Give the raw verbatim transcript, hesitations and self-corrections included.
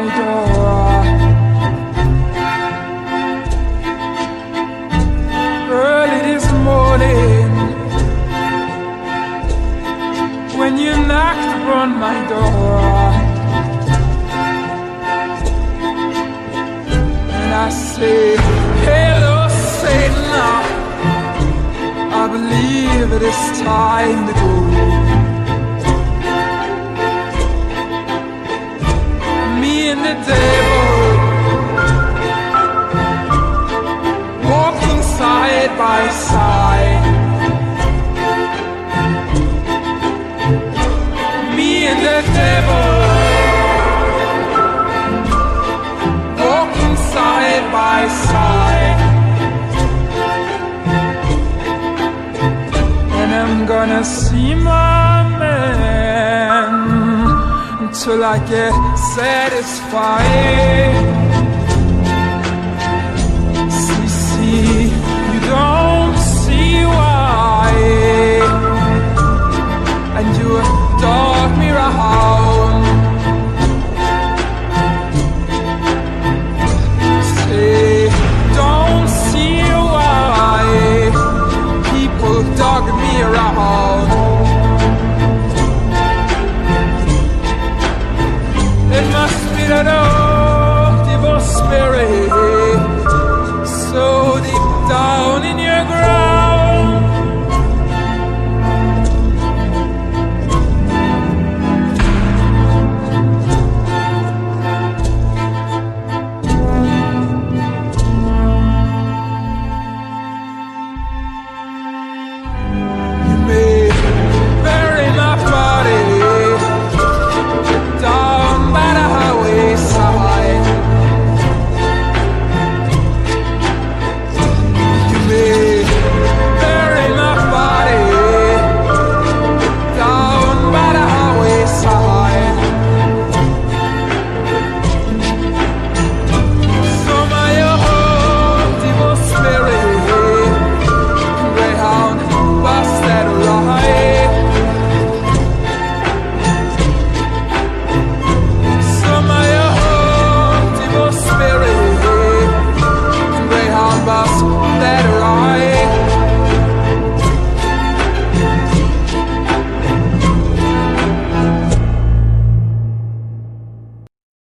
door. Early this morning, when you knocked upon my door, and I say, hello Satan, I believe it is time to go. Me and the devil walking side by side. Me and the devil walking side by side. And I'm gonna see my man until I get satisfied.